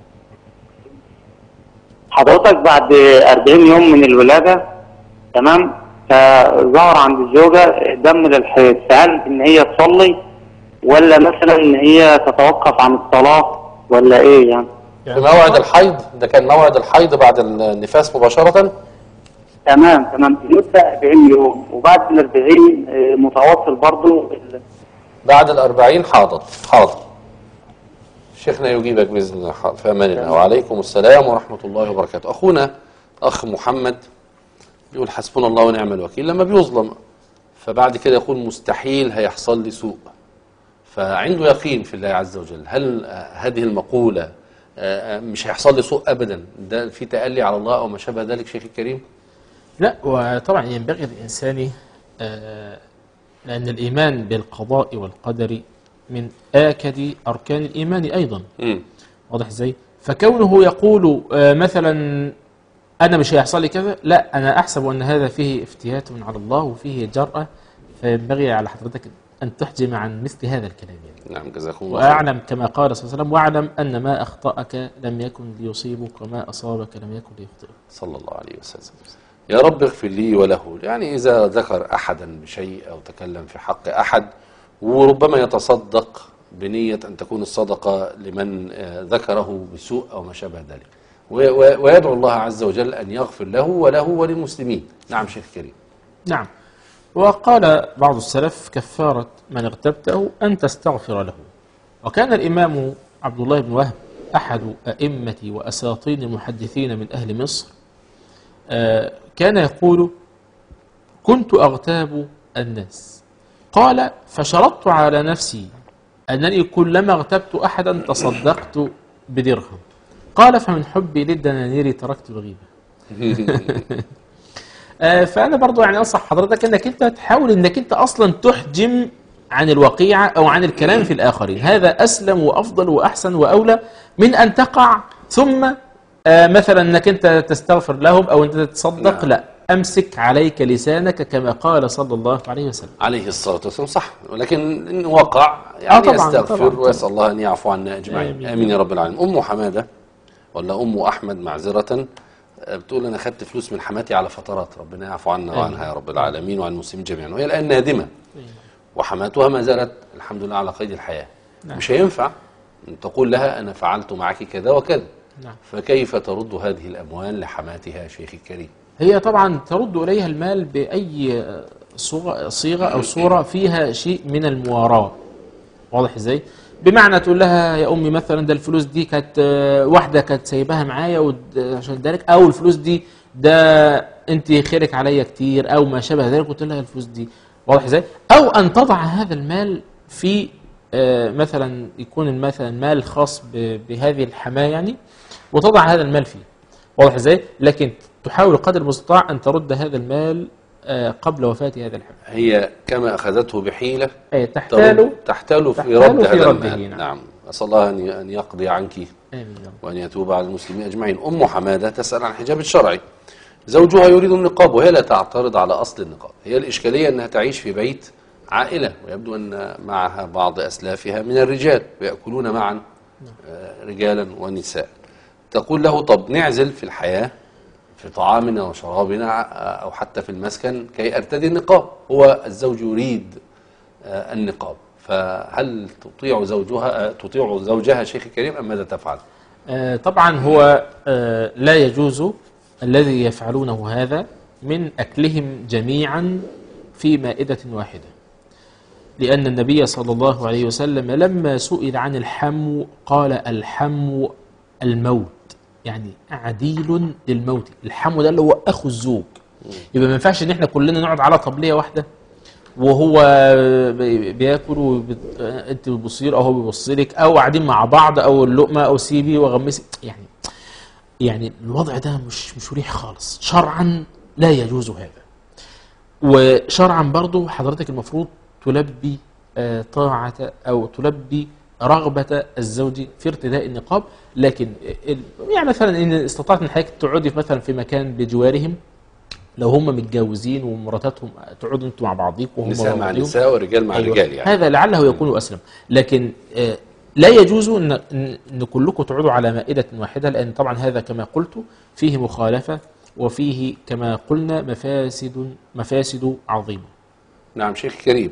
S12: حضرتك بعد أربعين يوم من الولاده تمام فظهر عند الزوجه دم للحيض، فهل ان هي تصلي ولا مثلا ان هي تتوقف عن الصلاه ولا ايه يعني؟
S4: في موعد الحيض ده كان موعد الحيض بعد النفاس مباشره؟
S12: تمام تمام المدة أربعين يوم وبعد ال أربعين متواصل برضه
S4: بعد ال أربعين. حاضر حاضر. شيخنا يجيبك باذن الله. حاضر في امان الله. وعليكم السلام ورحمه الله وبركاته. اخونا اخ محمد بيقول حسبنا الله ونعم الوكيل لما بيظلم فبعد كده يقول مستحيل هيحصل لي سوء، فعنده يقين في الله عز وجل. هل هذه المقوله مش هيحصل لي سوء ابدا ده في تألي على الله او ما شابه ذلك شيخ الكريم؟
S5: لا وطبعا ينبغي الإنسان آه لأن الإيمان بالقضاء والقدر من آكد أركان الإيمان أيضا.
S4: م.
S5: واضح إزاي؟ فكونه يقول آه مثلا أنا مش هيحصل لي كذا، لا أنا أحسب أن هذا فيه افتيات على الله وفيه جرأة، فينبغي على حضرتك أن تحجم عن مثل هذا الكلام يعني.
S4: نعم جزاكم الله.
S5: وأعلم كما قال صلى الله عليه وسلم واعلم أن ما أخطأك لم يكن ليصيبك وما أصابك لم يكن ليخطئك.
S4: صلى الله عليه وسلم. يا رب اغفر لي وله. يعني إذا ذكر أحدا بشيء أو تكلم في حق أحد وربما يتصدق بنية أن تكون الصدقة لمن ذكره بسوء أو ما شابه ذلك ويدعو الله عز وجل أن يغفر له وله وللمسلمين. نعم شيخ كريم.
S5: نعم. وقال بعض السلف كفارة من اغتبته أن تستغفر له. وكان الإمام عبد الله بن وهب أحد أئمة وأساطين المحدثين من أهل مصر آه كان يقول كنت أغتاب الناس قال فشرطت على نفسي أنني كلما اغتبت أحدا تصدقت بدرهم قال فمن حبي للدنانير تركت الغيبة. آه فأنا برضو يعني أنصح حضرتك أنك أنت تحاول أنك أنت أصلا تحجم عن الوقيعة أو عن الكلام في الآخرين. هذا أسلم وأفضل وأحسن وأولى من أن تقع ثم آه مثلا أنك أنت تستغفر لهم أو أنت تتصدق. نعم. لا أمسك عليك لسانك كما قال صلى الله عليه وسلم
S4: عليه الصلاة والسلام. صح. ولكن إن وقع يعني آه طبعًا يستغفر طبعًا ويسأل الله أن يعفو عنا أجمعين. آمين. آمين يا رب العالمين. أم حمادة ولا أم أحمد معذرة بتقول أنا خدت فلوس من حماتي على فترات، ربنا يعفو عنا وعنها يا رب العالمين وعن المسلمين جميعا، وهي الآن نادمة وحماتها ما زالت الحمد لله على قيد الحياة. نعم. مش هينفع أن تقول لها أنا فعلت معك كذا وكذا. نعم. فكيف ترد هذه الأموال لحماتها شيخي الكريم؟
S5: هي طبعا ترد إليها المال بأي صيغة أو صورة فيها شيء من المواراة. واضح إزاي؟ بمعنى تقول لها يا أمي مثلا ده الفلوس دي كانت واحدة كانت سايباها معايا عشان ذلك، أو الفلوس دي ده أنت خيرك عليا كتير أو ما شابه ذلك، قلت لها الفلوس دي. واضح إزاي؟ أو أن تضع هذا المال في مثلا يكون مثلا مال خاص بهذه الحماة يعني، وتضع هذا المال فيه. واضح إزاي؟ لكن تحاول قدر المستطاع أن ترد هذا المال قبل وفاة هذا الحمل.
S4: هي كما أخذته بحيلة
S5: تحتال
S4: تحتال في رد هذا المال. نعم. أسأل الله أن يقضي عنك وأن يتوب على المسلمين أجمعين. أم حمادة تسأل عن الحجاب الشرعي، زوجها يريد النقاب وهي لا تعترض على أصل النقاب. هي الإشكالية أنها تعيش في بيت عائلة ويبدو أن معها بعض أسلافها من الرجال ويأكلون معا رجالا ونساء. تقول له طب نعزل في الحياة في طعامنا وشرابنا أو حتى في المسكن كي أرتدي النقاب. هو الزوج يريد النقاب، فهل تطيع زوجها تطيع زوجها شيخ الكريم أم ماذا تفعل؟
S5: آه طبعا هو آه لا يجوز الذي يفعلونه هذا من أكلهم جميعا في مائدة واحدة، لأن النبي صلى الله عليه وسلم لما سئل عن الحمو قال الحمو الموت، يعني عديل للموت. الحمو ده اللي هو أخو الزوج، يبقى ما ينفعش ان احنا كلنا نقعد على طبلية واحدة وهو بياكل وانت بتبصير او هو بيبصلك او قاعدين مع بعض او اللقمة او سيبي وغمسي، يعني يعني الوضع ده مش مش مريح خالص. شرعا لا يجوز هذا، وشرعا برضو حضرتك المفروض تلبي طاعة او تلبي رغبة الزوج في ارتداء النقاب. لكن يعني مثلا ان استطعت ان حضرتك تقعدي مثلا في مكان بجوارهم، لو هم متجوزين ومراتاتهم تقعدوا انتوا مع بعضيكم وهم
S4: نساء مع نساء ورجال مع أيوة. رجال يعني
S5: هذا لعله يكون اسلم. لكن آه لا يجوز ان ان كلكم تقعدوا على مائدة واحدة، لان طبعا هذا كما قلت فيه مخالفة وفيه كما قلنا مفاسد مفاسد عظيمة.
S4: نعم شيخ كريم،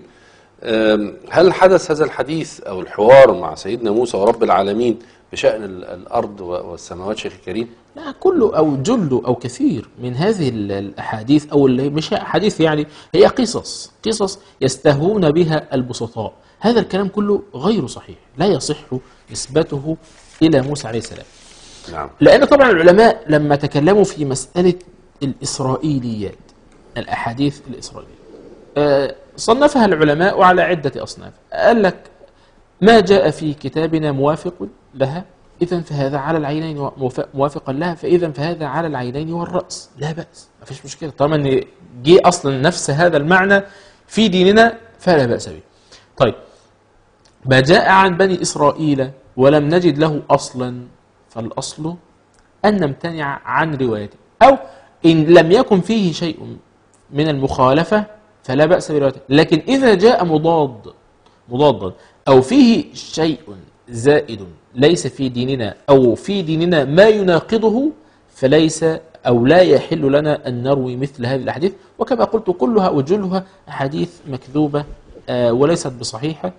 S4: هل حدث هذا الحديث أو الحوار مع سيدنا موسى ورب العالمين بشأن الأرض والسماوات شيخ الكريم؟
S5: لا، كله أو جله أو كثير من هذه الأحاديث أو اللي مش أحاديث يعني هي قصص قصص يستهون بها البسطاء. هذا الكلام كله غير صحيح، لا يصح نسبته إلى موسى عليه السلام.
S4: نعم.
S5: لأن طبعا العلماء لما تكلموا في مسألة الإسرائيليات، الأحاديث الإسرائيلية أه صنفها العلماء على عدة أصناف. قال لك ما جاء في كتابنا موافق لها إذن فهذا على العينين موافقا لها، فإذن فهذا على العينين والرأس، لا بأس، ما فيش مشكلة طالما أن جه أصلا نفس هذا المعنى في ديننا فلا بأس به. طيب ما جاء عن بني إسرائيل ولم نجد له أصلا فالأصل أن نمتنع عن روايته، أو إن لم يكن فيه شيء من المخالفة فلا بأس بروايته. لكن إذا جاء مضاد مضادا أو فيه شيء زائد ليس في ديننا أو في ديننا ما يناقضه فليس أو لا يحل لنا أن نروي مثل هذه الأحاديث. وكما قلت كلها وجلها أحاديث مكذوبة آه وليست بصحيحة،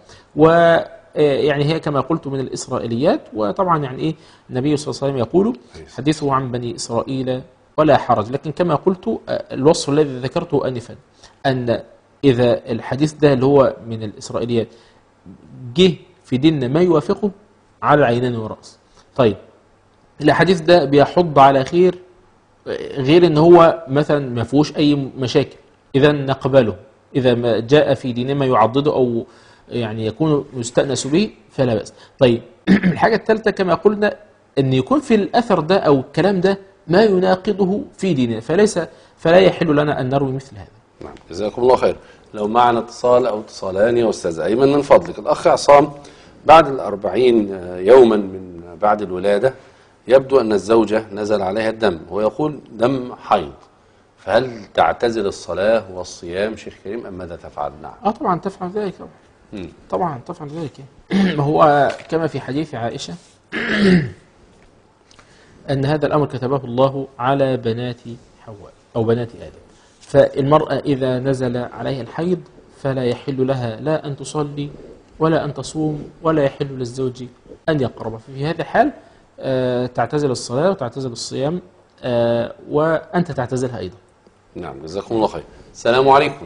S5: ويعني هي كما قلت من الإسرائيليات. وطبعا يعني إيه النبي صلى الله عليه وسلم يقول حديثه عن بني إسرائيل ولا حرج. لكن كما قلت الوصف الذي ذكرته آنفا أن إذا الحديث ده اللي هو من الإسرائيليات جه في ديننا ما يوافقه على العينين والرأس. طيب الحديث ده بيحض على خير غير ان هو مثلا ما فيهوش اي مشاكل، اذا نقبله. اذا ما جاء في ديننا ما يعضده او يعني يكون يستأنس به فلا بأس. طيب الحاجة الثالثة كما قلنا ان يكون في الاثر ده او الكلام ده ما يناقضه في ديننا فليس فلا يحل لنا ان نروي مثل هذا.
S4: نعم جزاكم الله خير. لو معنا اتصال او اتصالان يا استاذ ايمن من فضلك. الاخ عصام بعد الأربعين يوما من بعد الولادة يبدو أن الزوجة نزل عليها الدم ويقول دم حيض، فهل تعتزل الصلاة والصيام شيخ كريم أم ماذا تفعل؟ نعم
S5: اه طبعا تفعل ذلك طبعا طبعا تفعل ذلك. ما هو كما في حديث عائشة أن هذا الأمر كتبه الله على بنات حواء أو بنات آدم. فالمرأة إذا نزل عليها الحيض فلا يحل لها لا أن تصلي ولا أن تصوم ولا يحل للزوج أن يقرب. في هذا الحال آه تعتزل الصلاة وتعتزل الصيام آه وأنت تعتزلها أيضا.
S4: نعم جزاكم الله خير. السلام عليكم.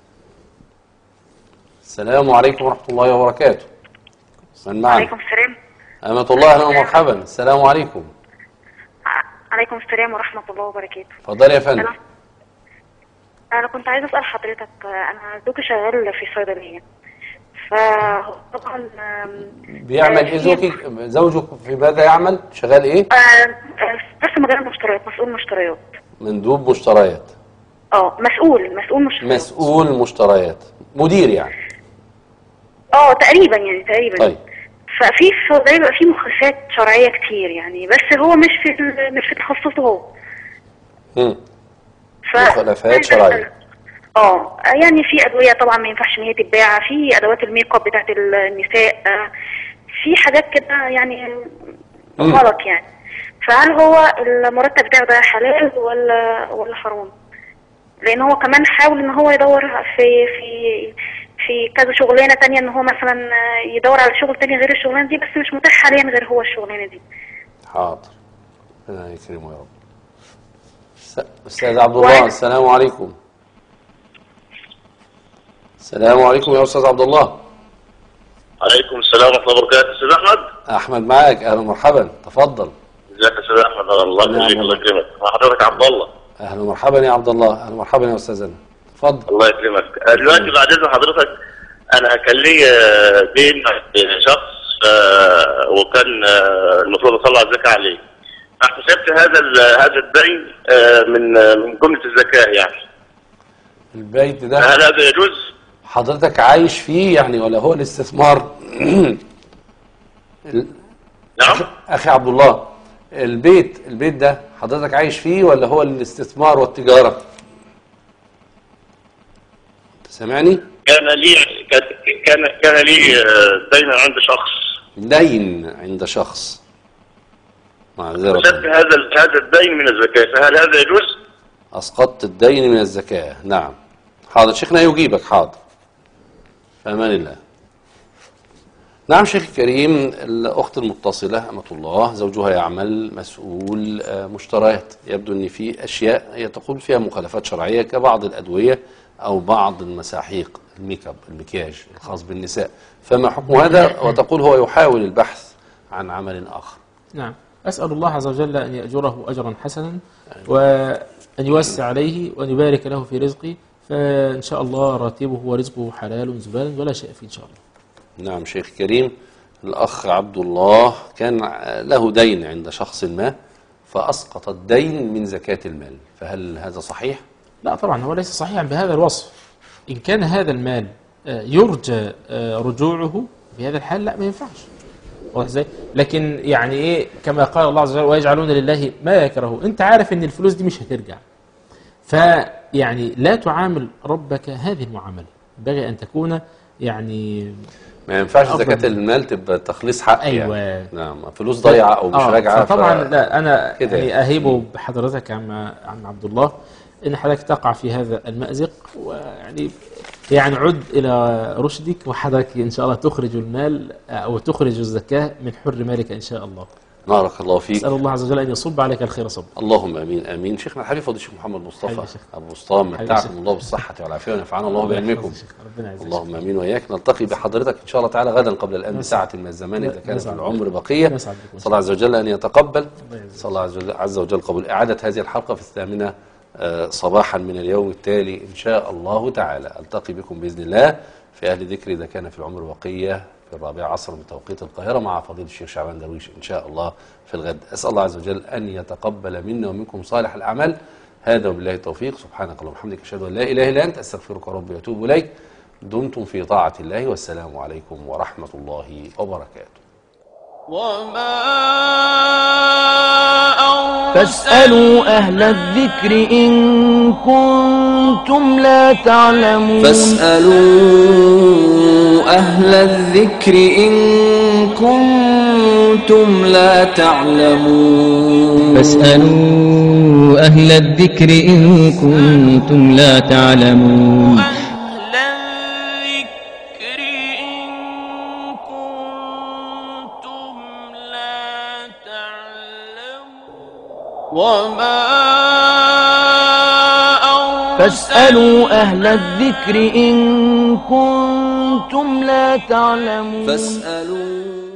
S4: السلام عليكم ورحمة الله وبركاته. من معنا؟
S13: عليكم السلام.
S4: أمة الله أهلا ومرحبا. السلام عليكم.
S13: عليكم السلام ورحمة الله وبركاته.
S4: اتفضلي يا فندم.
S13: أنا, أنا كنت عايزة أسأل حضرتك، أنا زوجي شغال في صيدلية، فطبعا
S4: بيعمل إيه زوجك؟ زوجك في ماذا يعمل؟ شغال إيه؟
S13: بس مجال المشتريات، مسؤول مشتريات.
S4: مندوب مشتريات.
S13: اه مسؤول مسؤول مشتريات.
S4: مسؤول مشتريات، مدير يعني.
S13: اه تقريبا يعني تقريبا.
S4: طيب.
S13: ففي الصيدليه بيبقى في مخالفات شرعيه كتير يعني، بس هو مش في مش في تخصصه هو.
S4: امم. مخالفات شرعيه.
S13: اه يعني في ادويه طبعا ما ينفعش ان هي تتباع، في ادوات الميك اب بتاعت النساء، في حاجات كده يعني غلط يعني. فهل هو المرتب بتاعه ده حلال ولا ولا حرام؟ لان هو كمان حاول ان هو يدور في في في كذا شغلانه تانية، ان هو مثلا يدور على شغل تاني غير الشغلانه دي، بس مش متاح حاليا غير هو الشغلانه دي.
S4: حاضر ربنا يكرمه يا رب. استاذ عبد الله السلام عليكم. السلام عليكم يا استاذ عبد الله.
S14: عليكم السلام ورحمه الله وبركاته. استاذ احمد.
S4: احمد معاك، اهلا ومرحبا، تفضل.
S14: ازيك يا استاذ احمد؟ الله يخليك الله يكرمك. مع حضرتك عبد الله.
S4: اهلا ومرحبا يا عبد الله. اهلا ومرحبا يا استاذنا، اتفضل.
S14: الله يكرمك. دلوقتي بعد اذن حضرتك انا كان لي دين شخص وكان المفروض اطلع الزكاه عليه، فاحتسبت هذا هذا الدين من من جمله الزكاه يعني.
S4: البيت ده
S14: هل هذا يجوز؟
S4: حضرتك عايش فيه يعني ولا هو الاستثمار؟
S14: نعم
S4: اخي عبد الله، البيت البيت ده حضرتك عايش فيه ولا هو الاستثمار والتجاره؟ سامعني؟
S14: كان لي كان كان لي دين عند شخص.
S4: دين عند شخص. معذرة.
S14: أسقطت هذا هذا الدين من الزكاة، فهل هذا يجوز؟
S4: أسقطت الدين من الزكاة، نعم. حاضر شيخنا يجيبك، حاضر. في أمان الله. نعم شيخ الكريم، الأخت المتصلة أمة الله زوجها يعمل مسؤول مشتريات، يبدو أن في أشياء هي تقول فيها مخالفات شرعية كبعض الأدوية أو بعض المساحيق، الميك اب، المكياج الخاص بالنساء، فما حكم هذا؟ وتقول هو يحاول البحث عن عمل آخر.
S5: نعم، أسأل الله عز وجل أن يأجره أجرا حسنا وأن يوسع عليه وأن يبارك له في رزقه، فإن شاء الله راتبه ورزقه حلال زبال ولا شيء فيه إن شاء الله.
S4: نعم شيخ كريم، الأخ عبد الله كان له دين عند شخص ما فأسقط الدين من زكاة المال، فهل هذا صحيح؟
S5: لا طبعا هو ليس صحيحا بهذا الوصف. إن كان هذا المال يرجى رجوعه في هذا الحال لا ما ينفعش، واضح ازاي؟ لكن يعني ايه كما قال الله عز وجل ويجعلون لله ما يكرهون، انت عارف ان الفلوس دي مش هترجع، فيعني لا تعامل ربك هذه المعامله، ينبغي ان تكون يعني
S4: ما ينفعش زكاة المال تبقى تخليص حق.
S5: أيوة.
S4: يعني نعم، فلوس ضيعة او مش
S5: آه
S4: راجعة.
S5: طبعا ف... لا انا
S4: يعني,
S5: يعني اهيبه بحضرتك عم عم عبد الله ان حضرتك تقع في هذا المأزق، ويعني يعني عد الى رشدك، وحضرتك ان شاء الله تخرج المال او تخرج الزكاة من حر مالك ان شاء الله.
S4: بارك الله فيك.
S5: اسال الله عز وجل ان يصب عليك الخير صب.
S4: اللهم امين امين. شيخنا الحبيب فضيله الشيخ محمد مصطفى ابو اسطام، متعكم الله بالصحه والعافيه ونفعنا الله بعلمكم. اللهم امين واياك. نلتقي بحضرتك ان شاء الله تعالى غدا قبل الان بساعه من الزمان اذا كان في العمر بقيه. صلى الله عز وجل ان يتقبل، صلى الله عز وجل قبول اعاده هذه الحلقه في الثامنه صباحا من اليوم التالي ان شاء الله تعالى. التقي بكم باذن الله في اهل ذكر اذا كان في العمر بقيه في الرابعة عصر من توقيت القاهرة مع فضيلة الشيخ شعبان درويش إن شاء الله في الغد. أسأل الله عز وجل أن يتقبل منا ومنكم صالح الأعمال. هذا وبالله التوفيق. سبحانك اللهم وبحمدك أشهد أن لا إله إلا أنت أستغفرك ربي وأتوب إليك. دمتم في طاعة الله، والسلام عليكم ورحمة الله وبركاته.
S1: وما
S2: فاسألوا أهل الذكر إن كنتم لا تعلمون.
S1: فاسألوا
S2: أهل الذكر إن كنتم لا تعلمون
S3: فاسألوا أهل الذكر إن كنتم لا تعلمون
S1: وما
S2: فاسألوا أهل الذكر إن كنتم لا تعلمون.
S1: فاسألوا